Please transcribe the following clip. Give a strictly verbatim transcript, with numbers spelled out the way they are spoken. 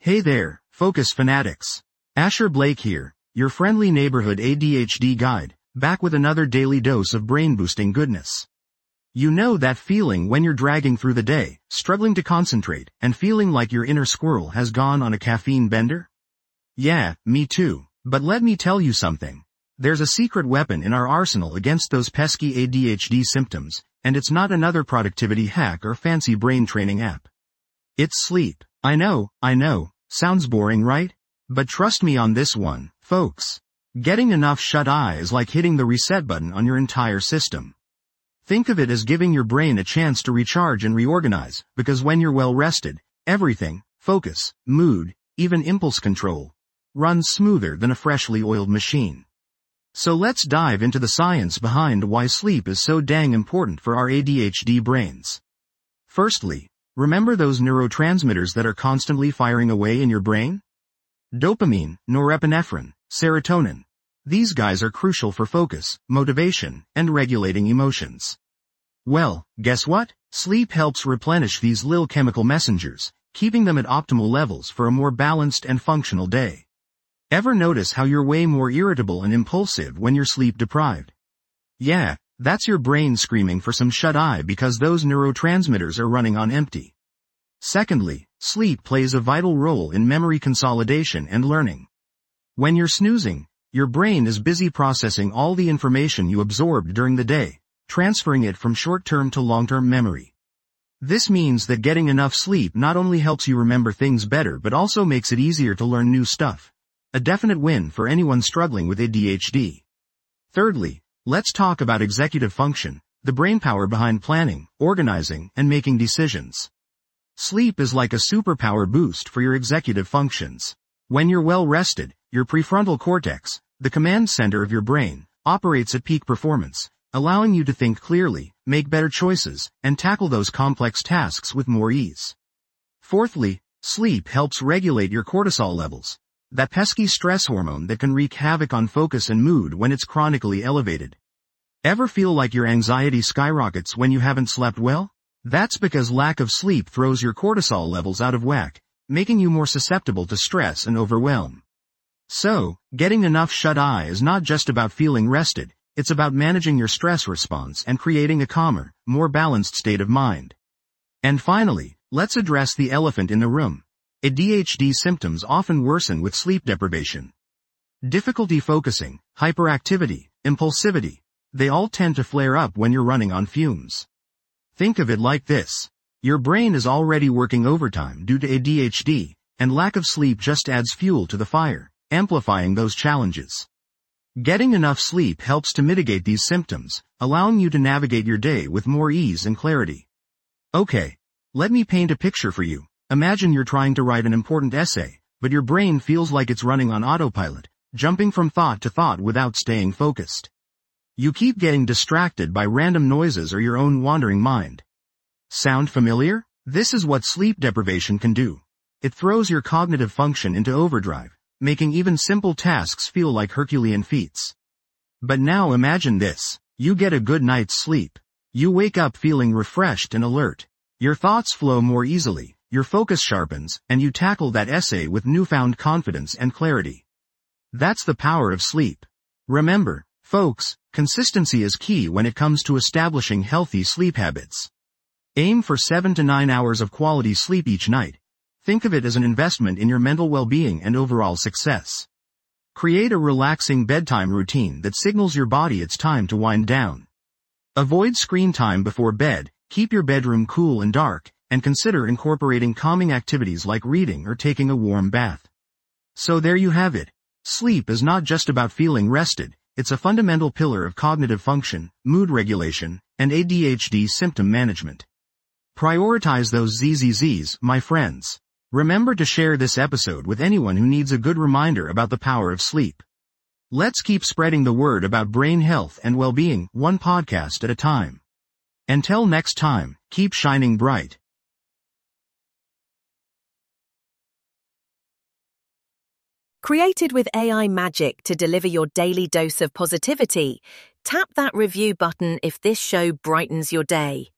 Hey there, focus fanatics. Asher Blake here, your friendly neighborhood A D H D guide, back with another daily dose of brain-boosting goodness. You know that feeling when you're dragging through the day, struggling to concentrate, and feeling like your inner squirrel has gone on a caffeine bender? Yeah, me too. But let me tell you something. There's a secret weapon in our arsenal against those pesky A D H D symptoms, and it's not another productivity hack or fancy brain training app. It's sleep. I know, I know, sounds boring, right? But trust me on this one, folks. Getting enough shut-eye is like hitting the reset button on your entire system. Think of it as giving your brain a chance to recharge and reorganize, because when you're well rested, everything, focus, mood, even impulse control, runs smoother than a freshly oiled machine. So let's dive into the science behind why sleep is so dang important for our A D H D brains. Firstly, remember those neurotransmitters that are constantly firing away in your brain? Dopamine, norepinephrine, serotonin. These guys are crucial for focus, motivation, and regulating emotions. Well, guess what? Sleep helps replenish these little chemical messengers, keeping them at optimal levels for a more balanced and functional day. Ever notice how you're way more irritable and impulsive when you're sleep deprived? Yeah, that's your brain screaming for some shut-eye because those neurotransmitters are running on empty. Secondly, sleep plays a vital role in memory consolidation and learning. When you're snoozing, your brain is busy processing all the information you absorbed during the day, transferring it from short-term to long-term memory. This means that getting enough sleep not only helps you remember things better but also makes it easier to learn new stuff. A definite win for anyone struggling with A D H D. Thirdly, let's talk about executive function, the brainpower behind planning, organizing, and making decisions. Sleep is like a superpower boost for your executive functions. When you're well rested, your prefrontal cortex, the command center of your brain, operates at peak performance, allowing you to think clearly, make better choices, and tackle those complex tasks with more ease. Fourthly, sleep helps regulate your cortisol levels, that pesky stress hormone that can wreak havoc on focus and mood when it's chronically elevated. Ever feel like your anxiety skyrockets when you haven't slept well? That's because lack of sleep throws your cortisol levels out of whack, making you more susceptible to stress and overwhelm. So, getting enough shut-eye is not just about feeling rested, it's about managing your stress response and creating a calmer, more balanced state of mind. And finally, let's address the elephant in the room. A D H D symptoms often worsen with sleep deprivation. Difficulty focusing, hyperactivity, impulsivity, they all tend to flare up when you're running on fumes. Think of it like this. Your brain is already working overtime due to A D H D, and lack of sleep just adds fuel to the fire, amplifying those challenges. Getting enough sleep helps to mitigate these symptoms, allowing you to navigate your day with more ease and clarity. Okay, let me paint a picture for you. Imagine you're trying to write an important essay, but your brain feels like it's running on autopilot, jumping from thought to thought without staying focused. You keep getting distracted by random noises or your own wandering mind. Sound familiar? This is what sleep deprivation can do. It throws your cognitive function into overdrive, making even simple tasks feel like Herculean feats. But now imagine this. You get a good night's sleep. You wake up feeling refreshed and alert. Your thoughts flow more easily, your focus sharpens, and you tackle that essay with newfound confidence and clarity. That's the power of sleep. Remember, folks, consistency is key when it comes to establishing healthy sleep habits. Aim for seven to nine hours of quality sleep each night. Think of it as an investment in your mental well-being and overall success. Create a relaxing bedtime routine that signals your body it's time to wind down. Avoid screen time before bed, keep your bedroom cool and dark, and consider incorporating calming activities like reading or taking a warm bath. So there you have it. Sleep is not just about feeling rested, it's a fundamental pillar of cognitive function, mood regulation, and A D H D symptom management. Prioritize those Z Z Zs, my friends. Remember to share this episode with anyone who needs a good reminder about the power of sleep. Let's keep spreading the word about brain health and well-being, one podcast at a time. Until next time, keep shining bright. Created with A I magic to deliver your daily dose of positivity, tap that review button if this show brightens your day.